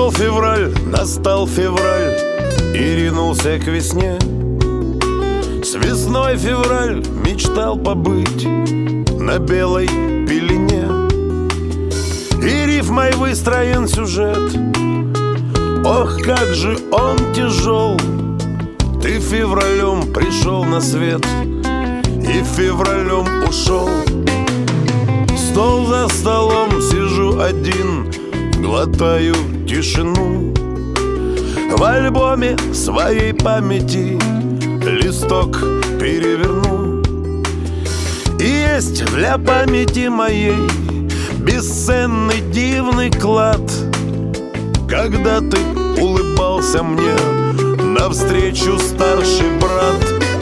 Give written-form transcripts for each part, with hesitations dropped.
Настал февраль и ринулся к весне. С весной февраль мечтал побыть на белой пелене. И рифмой выстроен сюжет, ох, как же он тяжел. Ты февралем пришел на свет и февралем ушел. Стол за столом сижу один, глотаю тишину. В альбоме своей памяти листок переверну. И есть для памяти моей бесценный дивный клад, когда ты улыбался мне навстречу, старший брат.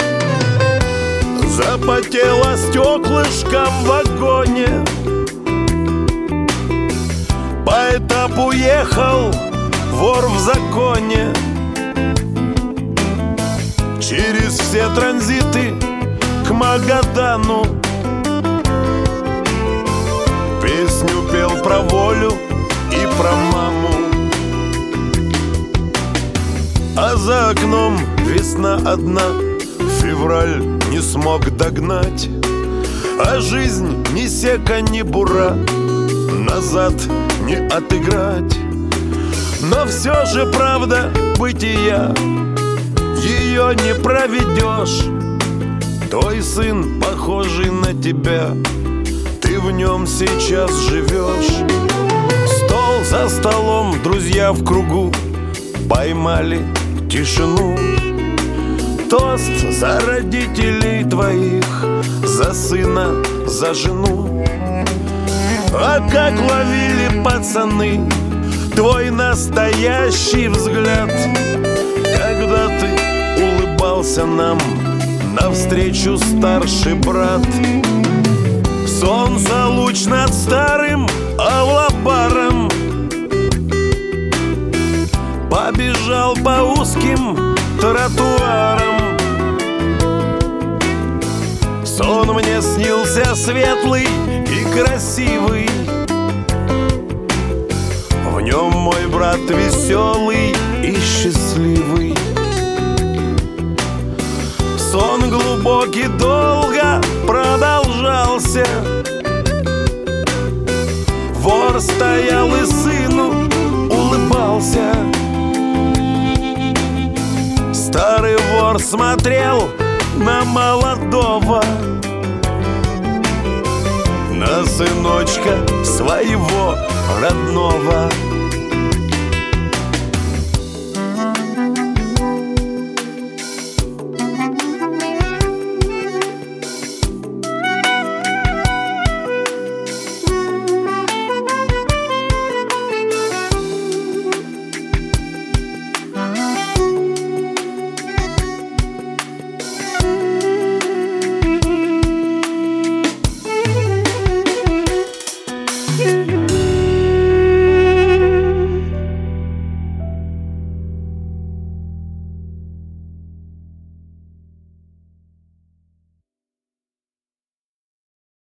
Запотело стеклышко в вагоне, по этапу ехал вор в законе. Через все транзиты к Магадану песню пел про волю и про маму. А за окном весна одна, февраль не смог догнать. А жизнь ни сека, ни бура, назад не отыграть. Но все же правда бытия, ее не проведешь. Твой сын, похожий на тебя, ты в нем сейчас живешь. Стол за столом, друзья в кругу поймали тишину. Тост за родителей твоих, за сына, за жену. А как ловили пацаны твой настоящий взгляд, когда ты улыбался нам навстречу, старший брат. Солнце луч над старым Алабаром побежал по узким тротуарам. Сон мне снился светлый и красивый, в нем мой брат веселый и счастливый. Сон глубокий долго продолжался, вор стоял и сыну улыбался. Старый вор смотрел на молодого, на сыночка своего родного.